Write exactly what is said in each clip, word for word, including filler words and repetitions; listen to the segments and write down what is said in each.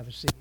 a seat.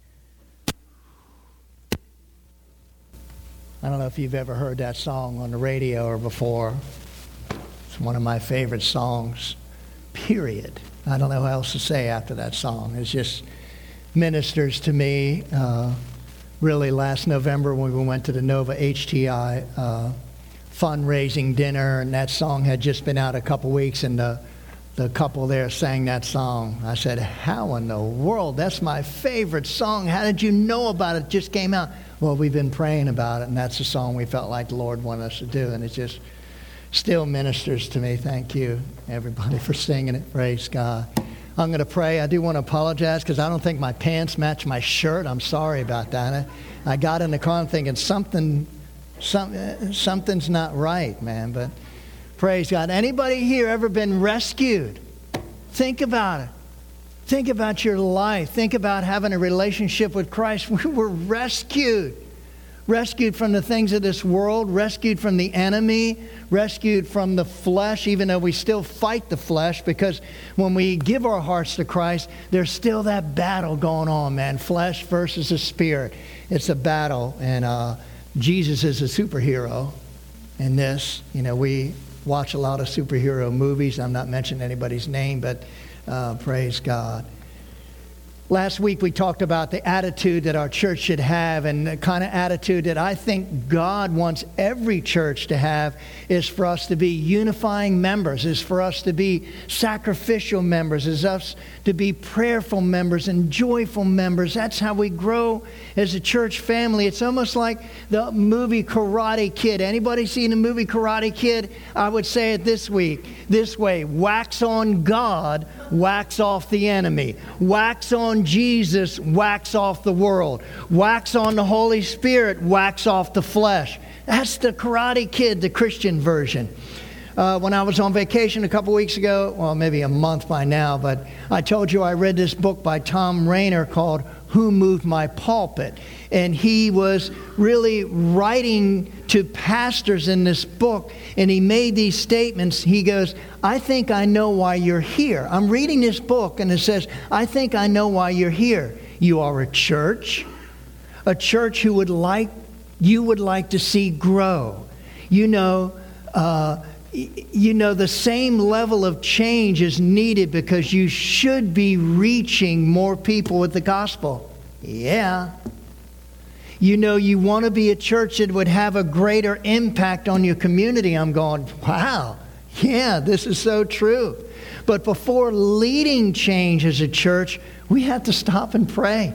I don't know if you've ever heard that song on the radio or before. It's one of my favorite songs, period. I don't know what else to say after that song. It just ministers to me. Uh, really, last November when we went to the Nova H T I uh, fundraising dinner, and that song had just been out a couple weeks, and the, the couple there sang that song. I said, how in the world? That's my favorite song. How did you know about it? It just came out. Well, we've been praying about it, and that's the song we felt like the Lord wanted us to do, and it just still ministers to me. Thank you, everybody, for singing it. Praise God. I'm going to pray. I do want to apologize because I don't think my pants match my shirt. I'm sorry about that. I, I got in the car and thinking something, some, something's not right, man, but praise God. Anybody here ever been rescued? Think about it. Think about your life. Think about having a relationship with Christ. We were rescued. Rescued from the things of this world. Rescued from the enemy. Rescued from the flesh, even though we still fight the flesh. Because when we give our hearts to Christ, there's still that battle going on, man. Flesh versus the spirit. It's a battle. And uh, Jesus is a superhero in this. You know, we watch a lot of superhero movies. I'm not mentioning anybody's name, but Uh, praise God. Last week we talked about the attitude that our church should have, and the kind of attitude that I think God wants every church to have is for us to be unifying members, is for us to be sacrificial members, is us to be prayerful members and joyful members. That's how we grow as a church family. It's almost like the movie Karate Kid. Anybody seen the movie Karate Kid? I would say it this week, this way: wax on God, wax off the enemy. Wax on Jesus, wax off the world. Wax on the Holy Spirit, wax off the flesh. That's the Karate Kid, the Christian version. Uh, when I was on vacation a couple weeks ago, well, maybe a month by now, but I told you I read this book by Tom Rainer called Who Moved My Pulpit? And he was really writing to pastors in this book, and he made these statements. He goes, I think I know why you're here. I'm reading this book, and it says, I think I know why you're here. You are a church, a church who would like, you would like to see grow. You know, uh, you know, the same level of change is needed because you should be reaching more people with the gospel. Yeah. You know, you want to be a church that would have a greater impact on your community. I'm going, wow, yeah, this is so true. But before leading change as a church, we have to stop and pray.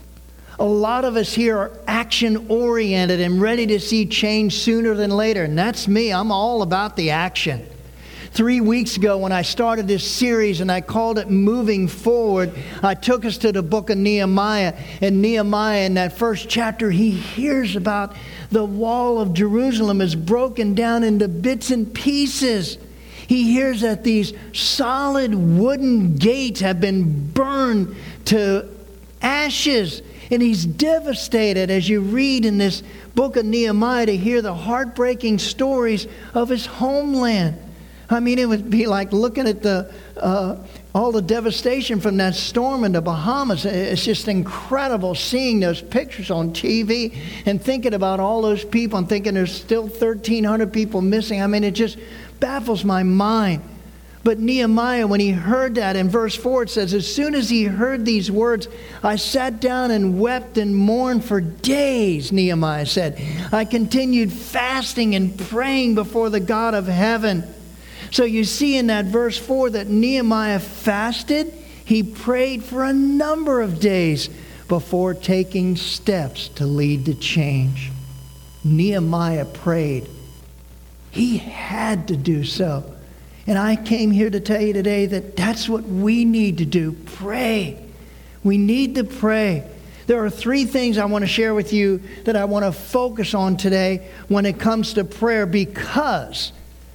A lot of us here are action-oriented and ready to see change sooner than later. And that's me. I'm all about the action. Three weeks ago when I started this series and I called it Moving Forward, I took us to the book of Nehemiah. And Nehemiah, in that first chapter, he hears about the wall of Jerusalem is broken down into bits and pieces. He hears that these solid wooden gates have been burned to ashes. And he's devastated as you read in this book of Nehemiah to hear the heartbreaking stories of his homeland. I mean, it would be like looking at the uh, all the devastation from that storm in the Bahamas. It's just incredible seeing those pictures on T V and thinking about all those people and thinking there's still thirteen hundred people missing. I mean, it just baffles my mind. But Nehemiah, when he heard that, in verse four it says, as soon as he heard these words, I sat down and wept and mourned for days, Nehemiah said. I continued fasting and praying before the God of heaven. So you see in that verse four that Nehemiah fasted. He prayed for a number of days before taking steps to lead to change. Nehemiah prayed. He had to do so. And I came here to tell you today that that's what we need to do. Pray. We need to pray. There are three things I want to share with you that I want to focus on today when it comes to prayer, because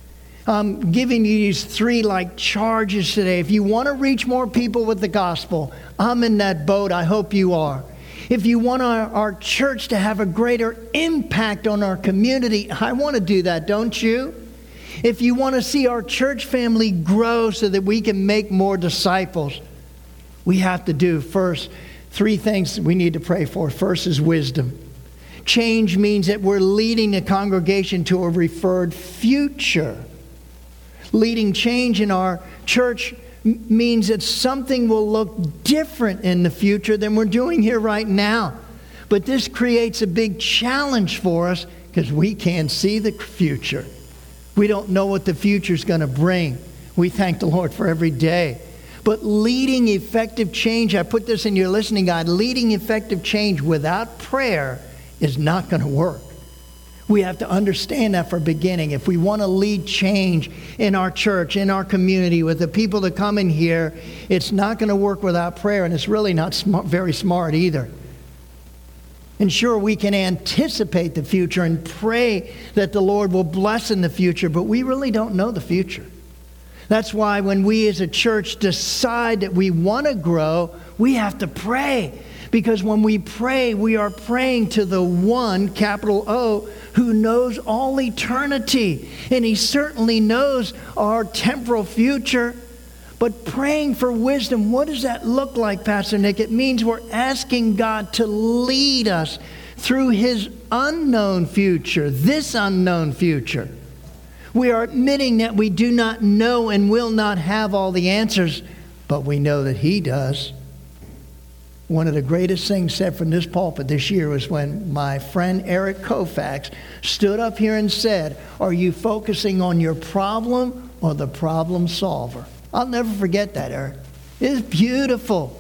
I'm giving you these three like charges today. If you want to reach more people with the gospel, I'm in that boat. I hope you are. If you want our, our church to have a greater impact on our community, I want to do that, don't you? If you want to see our church family grow so that we can make more disciples, we have to do first Three things we need to pray for. First is wisdom. Change means that we're leading the congregation to a referred future. Leading change in our church means that something will look different in the future than we're doing here right now. But this creates a big challenge for us because we can't see the future. We don't know what the future is going to bring. We thank the Lord for every day. But leading effective change, I put this in your listening guide, leading effective change without prayer is not going to work. We have to understand that for beginning. If we want to lead change in our church, in our community, with the people that come in here, it's not going to work without prayer, and it's really not smart, very smart either. And sure, we can anticipate the future and pray that the Lord will bless in the future, but we really don't know the future. That's why when we as a church decide that we want to grow, we have to pray. Because when we pray, we are praying to the one, capital O, who knows all eternity. And he certainly knows our temporal future. But praying for wisdom, what does that look like, Pastor Nick? It means we're asking God to lead us through his unknown future, this unknown future. We are admitting that we do not know and will not have all the answers, but we know that he does. One of the greatest things said from this pulpit this year was when my friend Eric Koufax stood up here and said, "Are you focusing on your problem or the problem solver?" I'll never forget that, Eric. It's beautiful.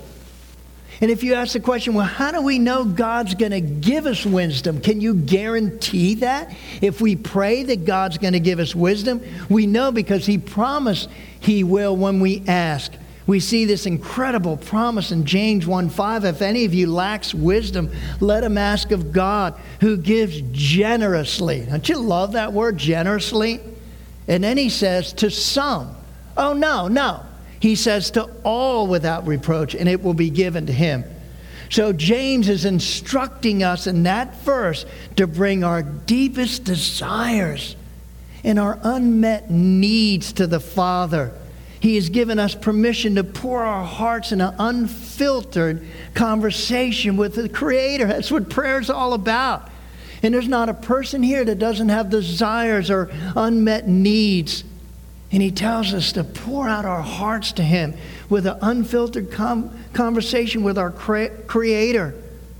And if you ask the question, well, how do we know God's going to give us wisdom? Can you guarantee that? If we pray that God's going to give us wisdom, we know because he promised he will when we ask. We see this incredible promise in James one five. If any of you lacks wisdom, let him ask of God, who gives generously. Don't you love that word, generously? And then he says, to some. Oh, no, no. He says to all without reproach, and it will be given to him. So James is instructing us in that verse to bring our deepest desires and our unmet needs to the Father. He has given us permission to pour our hearts in an unfiltered conversation with the Creator. That's what prayer is all about. And there's not a person here that doesn't have desires or unmet needs. And he tells us to pour out our hearts to him with an unfiltered com- conversation with our cre- Creator.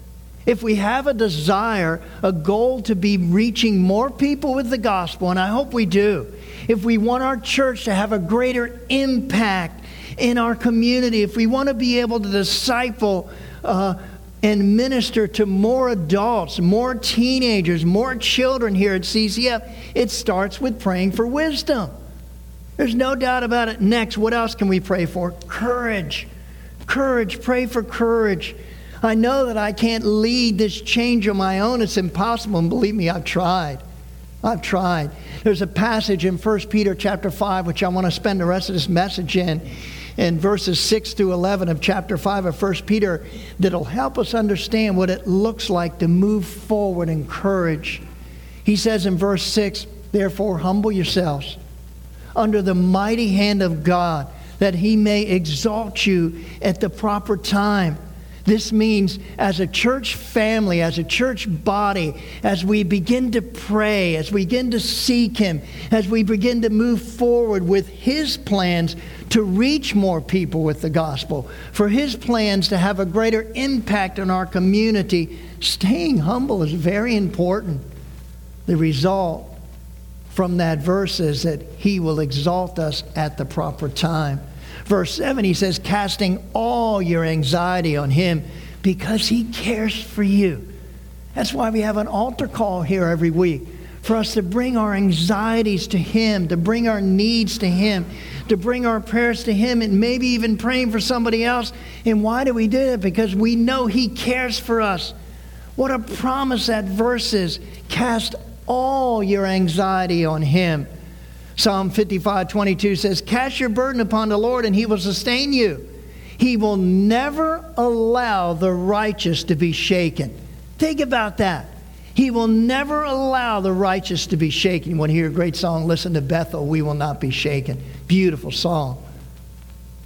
If we have a desire, a goal to be reaching more people with the gospel, and I hope we do, if we want our church to have a greater impact in our community, if we want to be able to disciple uh, and minister to more adults, more teenagers, more children here at C C F, it starts with praying for wisdom. There's no doubt about it. Next, what else can we pray for? Courage. Courage. Pray for courage. I know that I can't lead this change on my own. It's impossible. And believe me, I've tried. I've tried. There's a passage in First Peter chapter five, which I want to spend the rest of this message in, in verses six through eleven of chapter five of First Peter, that'll help us understand what it looks like to move forward in courage. He says in verse six, therefore humble yourselves under the mighty hand of God, that he may exalt you at the proper time. This means as a church family, as a church body, as we begin to pray, as we begin to seek him, as we begin to move forward with his plans to reach more people with the gospel, for his plans to have a greater impact on our community, staying humble is very important. The result from that verse is that he will exalt us at the proper time. Verse seven, he says, casting all your anxiety on him because he cares for you. That's why we have an altar call here every week, for us to bring our anxieties to him, to bring our needs to him, to bring our prayers to him, and maybe even praying for somebody else. And why do we do it? Because we know he cares for us. What a promise that verse is. Cast all your anxiety on him. Psalm fifty-five twenty-two says, cast your burden upon the Lord and he will sustain you. He will never allow the righteous to be shaken. Think about that. He will never allow the righteous to be shaken. You want to hear a great song? Listen to Bethel, We Will Not Be Shaken. Beautiful song.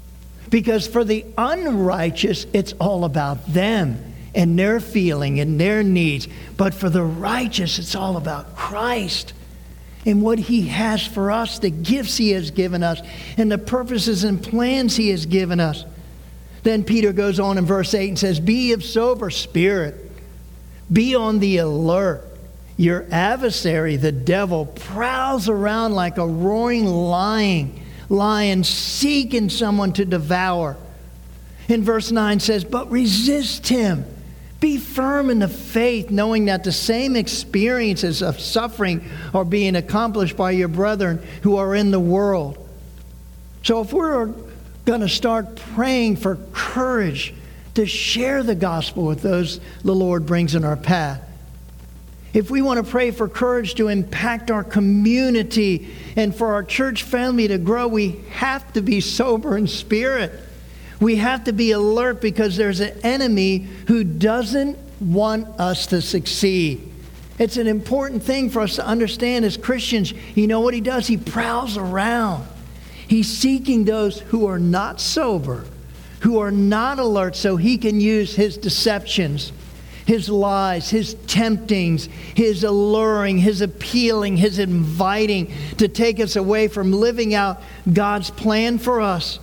Because for the unrighteous, it's all about them and their feeling and their needs. But for the righteous, it's all about Christ and what he has for us, the gifts he has given us, and the purposes and plans he has given us. Then Peter goes on in verse eight and says, be of sober spirit. Be on the alert. Your adversary, the devil, prowls around like a roaring lion, lion seeking someone to devour. In verse nine says, but resist him. Be firm in the faith, knowing that the same experiences of suffering are being accomplished by your brethren who are in the world. So if we're going to start praying for courage to share the gospel with those the Lord brings in our path, if we want to pray for courage to impact our community and for our church family to grow, we have to be sober in spirit. We have to be alert because there's an enemy who doesn't want us to succeed. It's an important thing for us to understand as Christians. You know what he does? He prowls around. He's seeking those who are not sober, who are not alert, so he can use his deceptions, his lies, his temptings, his alluring, his appealing, his inviting to take us away from living out God's plan for us.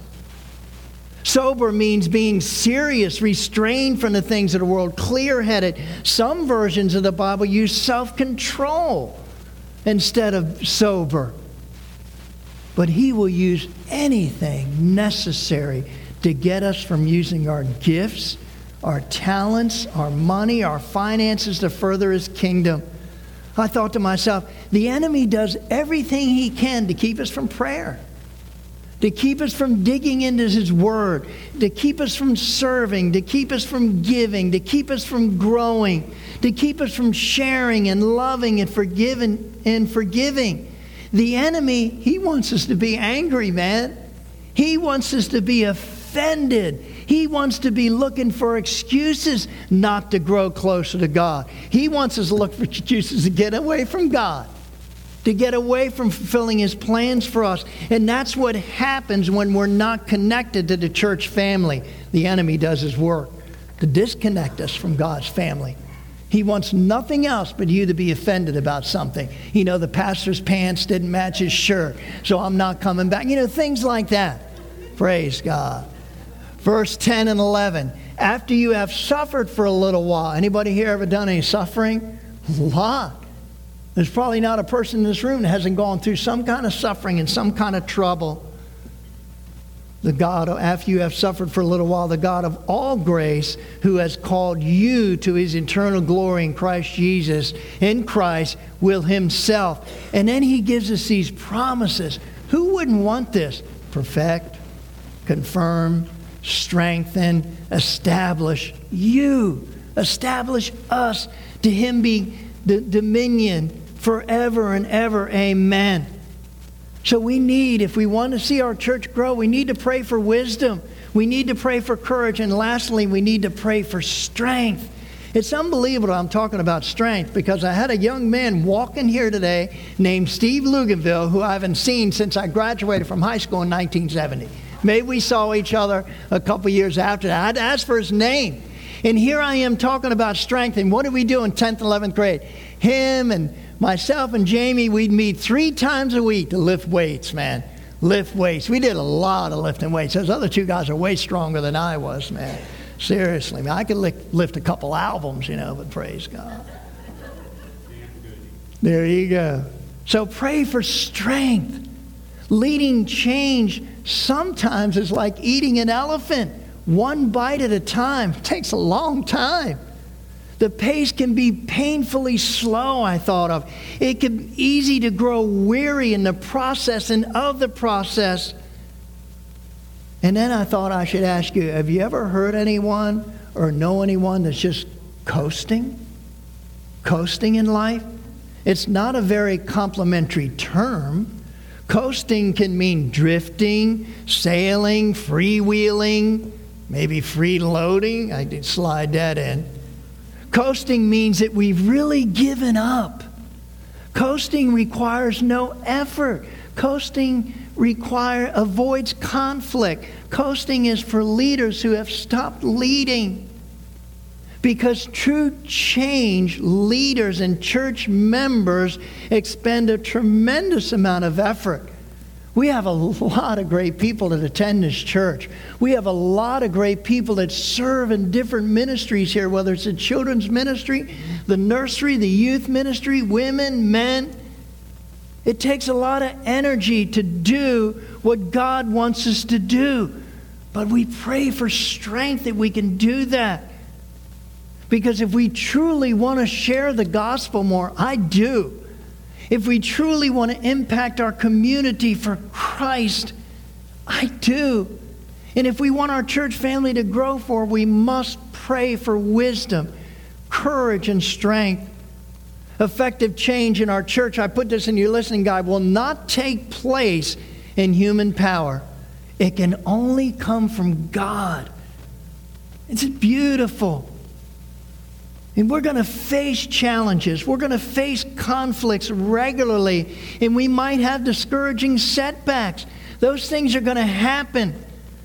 Sober means being serious, restrained from the things of the world, clear-headed. Some versions of the Bible use self-control instead of sober. But he will use anything necessary to get us from using our gifts, our talents, our money, our finances to further his kingdom. I thought to myself, the enemy does everything he can to keep us from prayer, to keep us from digging into his word, to keep us from serving, to keep us from giving, to keep us from growing, to keep us from sharing and loving and forgiving and forgiving. The enemy, he wants us to be angry, man. He wants us to be offended. He wants to be looking for excuses not to grow closer to God. He wants us to look for excuses to get away from God, to get away from fulfilling his plans for us. And that's what happens when we're not connected to the church family. The enemy does his work to disconnect us from God's family. He wants nothing else but you to be offended about something. You know, the pastor's pants didn't match his shirt, so I'm not coming back. You know, things like that. Praise God. Verse ten and eleven. After you have suffered for a little while. Anybody here ever done any suffering? A lot. There's probably not a person in this room that hasn't gone through some kind of suffering and some kind of trouble. The God, after you have suffered for a little while, the God of all grace, who has called you to his eternal glory in Christ Jesus, in Christ, will himself. And then he gives us these promises. Who wouldn't want this? Perfect, confirm, strengthen, establish you. Establish us. To him be the dominion forever and ever. Amen. So we need, if we want to see our church grow, we need to pray for wisdom. We need to pray for courage. And lastly, we need to pray for strength. It's unbelievable I'm talking about strength because I had a young man walking here today named Steve Luganville, who I haven't seen since I graduated from high school in nineteen seventy. Maybe we saw each other a couple years after that. I had to ask for his name. And here I am talking about strength. And what did we do in tenth, eleventh grade? Him and myself and Jamie, we'd meet three times a week to lift weights, man. Lift weights. We did a lot of lifting weights. Those other two guys are way stronger than I was, man. Seriously, man. I could lift, lift a couple albums, you know, but praise God. There you go. So pray for strength. Leading change sometimes is like eating an elephant, one bite at a time. It takes a long time. The pace can be painfully slow, I thought of. It can be easy to grow weary in the process and of the process. And then I thought I should ask you, have you ever heard anyone or know anyone that's just coasting? Coasting in life? It's not a very complimentary term. Coasting can mean drifting, sailing, freewheeling, maybe freeloading. I did slide that in. Coasting means that we've really given up. Coasting requires no effort. Coasting require avoids conflict. Coasting is for leaders who have stopped leading. Because true change, leaders and church members expend a tremendous amount of effort. We have a lot of great people that attend this church. We have a lot of great people that serve in different ministries here, whether it's the children's ministry, the nursery, the youth ministry, women, men. It takes a lot of energy to do what God wants us to do. But we pray for strength that we can do that. Because if we truly want to share the gospel more, I do. If we truly want to impact our community for Christ, I do. And if we want our church family to grow for, we must pray for wisdom, courage, and strength. Effective change in our church, I put this in your listening guide, will not take place in human power. It can only come from God. It's beautiful. And we're going to face challenges. We're going to face conflicts regularly. And we might have discouraging setbacks. Those things are going to happen.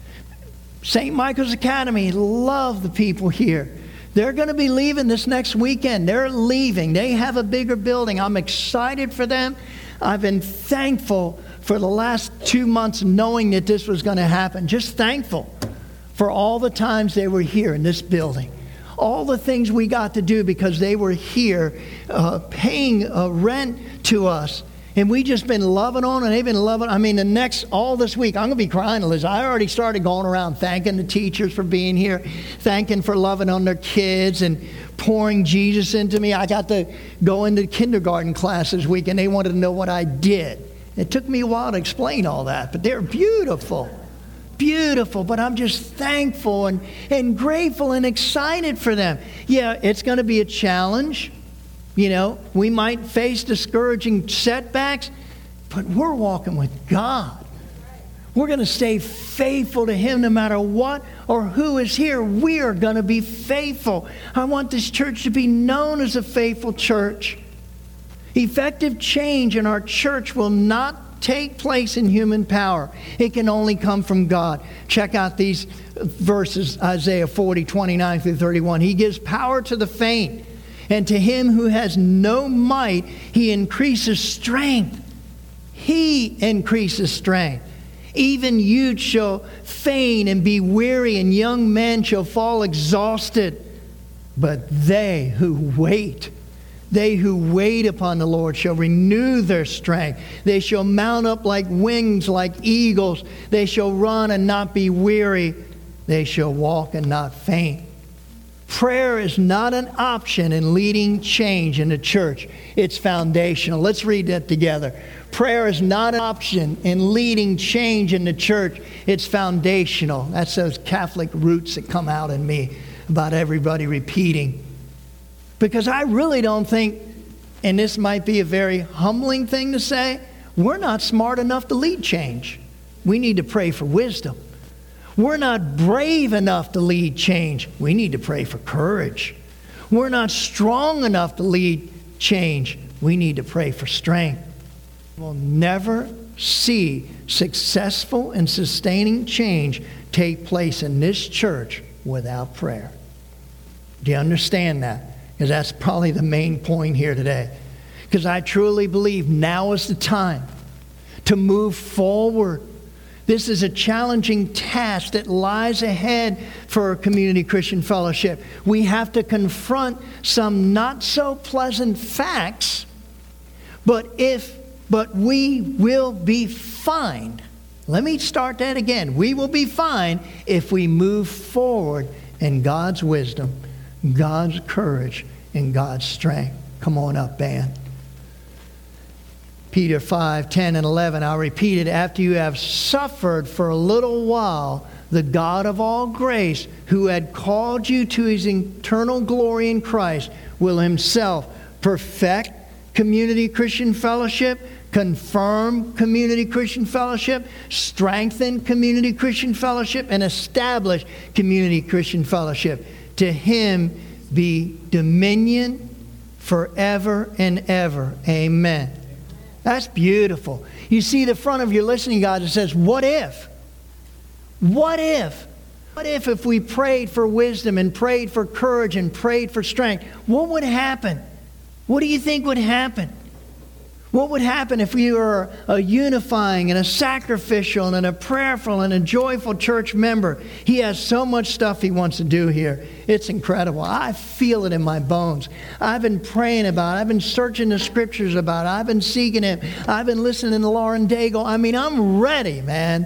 Saint Michael's Academy, love the people here. They're going to be leaving this next weekend. They're leaving. They have a bigger building. I'm excited for them. I've been thankful for the last two months knowing that this was going to happen. Just thankful for all the times they were here in this building. All the things we got to do because they were here uh, paying uh, rent to us. And we just been loving on, and they've been loving. I mean, the next, all this week, I'm going to be crying, Liz. I already started going around thanking the teachers for being here, thanking for loving on their kids and pouring Jesus into me. I got to go into kindergarten class this week, and they wanted to know what I did. It took me a while to explain all that, but they're beautiful. Beautiful, but I'm just thankful and, and grateful and excited for them. Yeah, it's going to be a challenge. You know, we might face discouraging setbacks, but we're walking with God. We're going to stay faithful to Him no matter what or who is here. We are going to be faithful. I want this church to be known as a faithful church. Effective change in our church will not take place in human power. It can only come from God. Check out these verses, Isaiah forty, twenty-nine through thirty-one. He gives power to the faint, and to him who has no might, He increases strength. He increases strength. Even youth shall faint and be weary, and young men shall fall exhausted. But they who wait, They who wait upon the Lord shall renew their strength. They shall mount up like wings, like eagles. They shall run and not be weary. They shall walk and not faint. Prayer is not an option in leading change in the church. It's foundational. Let's read that together. Prayer is not an option in leading change in the church. It's foundational. That's those Catholic roots that come out in me about everybody repeating. Because I really don't think, and this might be a very humbling thing to say, we're not smart enough to lead change. We need to pray for wisdom. We're not brave enough to lead change. We need to pray for courage. We're not strong enough to lead change. We need to pray for strength. We'll never see successful and sustaining change take place in this church without prayer. Do you understand that? Because that's probably the main point here today. Because I truly believe now is the time to move forward. This is a challenging task that lies ahead for Community Christian Fellowship. We have to confront some not so pleasant facts, but if but we will be fine. Let me start that again. We will be fine if we move forward in God's wisdom, God's courage, and God's strength. Come on up, band. Peter five, ten, and eleven. I'll repeat it. After you have suffered for a little while, the God of all grace, who had called you to His eternal glory in Christ, will Himself perfect Community Christian Fellowship, confirm Community Christian Fellowship, strengthen Community Christian Fellowship, and establish Community Christian Fellowship. To Him be dominion forever and ever. Amen. That's beautiful. You see the front of your listening guide that says, what if? What if? What if if we prayed for wisdom and prayed for courage and prayed for strength? What would happen? What do you think would happen? What would happen if we were a unifying and a sacrificial and a prayerful and a joyful church member? He has so much stuff he wants to do here. It's incredible. I feel it in my bones. I've been praying about it. I've been searching the scriptures about it. I've been seeking it. I've been listening to Lauren Daigle. I mean, I'm ready, man.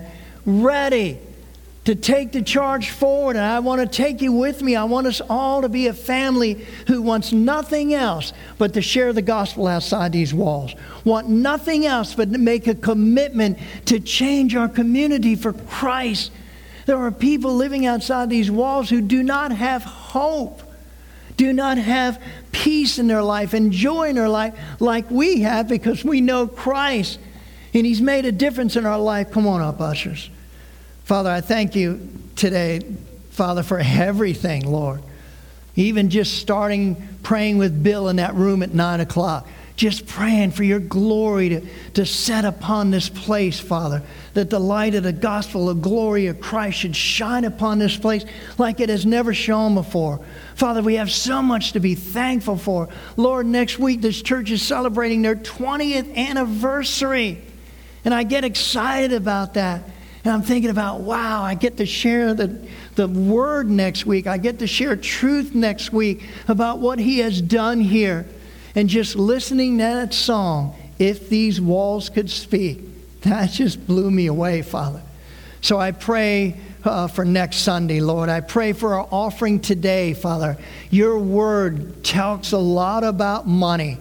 Ready to take the charge forward, and I want to take you with me. I want us all to be a family who wants nothing else but to share the gospel outside these walls. Want nothing else but to make a commitment to change our community for Christ. There are people living outside these walls who do not have hope, do not have peace in their life and joy in their life like we have, because we know Christ and He's made a difference in our life. Come on up, ushers. Father, I thank you today, Father, for everything, Lord. Even just starting praying with Bill in that room at nine o'clock. Just praying for your glory to, to set upon this place, Father. That the light of the gospel, the glory of Christ should shine upon this place like it has never shone before. Father, we have so much to be thankful for. Lord, next week this church is celebrating their twentieth anniversary. And I get excited about that. And I'm thinking about, wow, I get to share the, the word next week. I get to share truth next week about what He has done here. And just listening to that song, If These Walls Could Speak, that just blew me away, Father. So I pray uh, for next Sunday, Lord. I pray for our offering today, Father. Your word talks a lot about money.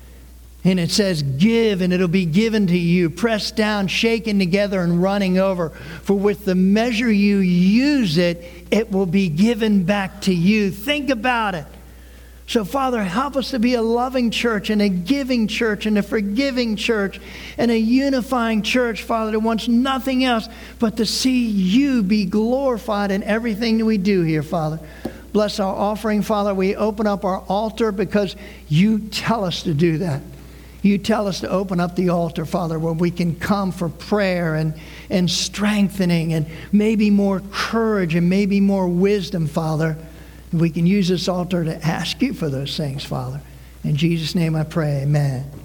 And it says, give, and it'll be given to you, pressed down, shaken together, and running over. For with the measure you use it, it will be given back to you. Think about it. So, Father, help us to be a loving church and a giving church and a forgiving church and a unifying church, Father, that wants nothing else but to see you be glorified in everything that we do here, Father. Bless our offering, Father. We open up our altar because you tell us to do that. You tell us to open up the altar, Father, where we can come for prayer and, and strengthening and maybe more courage and maybe more wisdom, Father. We can use this altar to ask you for those things, Father. In Jesus' name I pray, amen.